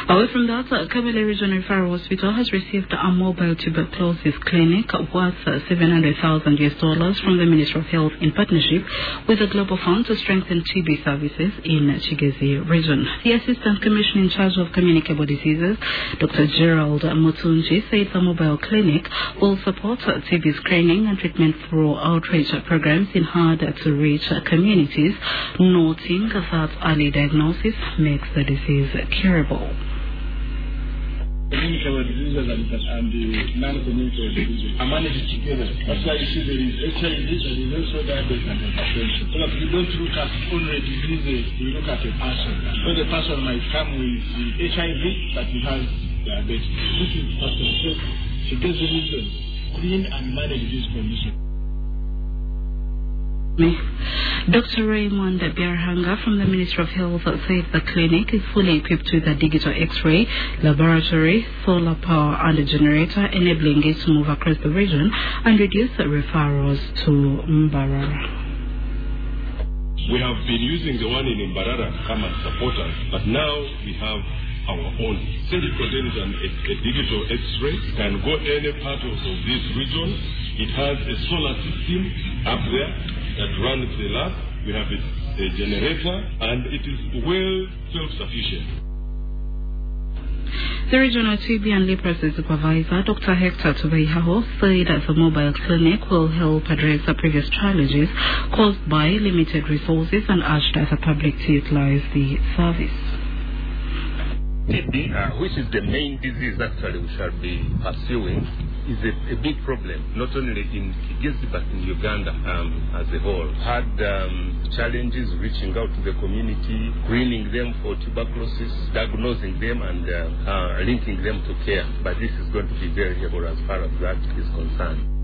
Away from that, Kabele Regional Referral Hospital has received a mobile tuberculosis clinic worth $700,000 from the Ministry of Health in partnership with the Global Fund to strengthen TB services in Chigezi region. The Assistant Commissioner in charge of communicable diseases, Dr. Gerald Mutunji, said the mobile clinic will support TB screening and treatment through outreach programs in hard-to-reach communities, noting that early diagnosis makes the disease curable. Communicable diseases and the non-communicable diseases are managed together. That's why you see there is HIV and there is also diabetes and hypertension. So that we don't look at only diseases, we look at a person. So the person might come with the HIV, but he has diabetes. This is person. So she gets the reason, clean and manage this condition. Dr. Raymond Biarhanga from the Ministry of Health said the clinic is fully equipped with a digital X-ray, laboratory, solar power and a generator, enabling it to move across the region and reduce referrals to Mbarara. We have been using the one in Mbarara to come and support us, but now we have our own. Since it contains a digital X-ray, it can go any part of this region. It has a solar system up there that runs the lab. We have a generator, and it is well self-sufficient. The regional TB and leprosy supervisor, Dr. Hector Tubeihaho, said that the mobile clinic will help address the previous challenges caused by limited resources and urged the public to utilize the service. TB, which is the main disease actually we shall be pursuing, is a big problem, not only in Kigezi but in Uganda as a whole. Had challenges reaching out to the community, screening them for tuberculosis, diagnosing them and linking them to care. But this is going to be very helpful as far as that is concerned.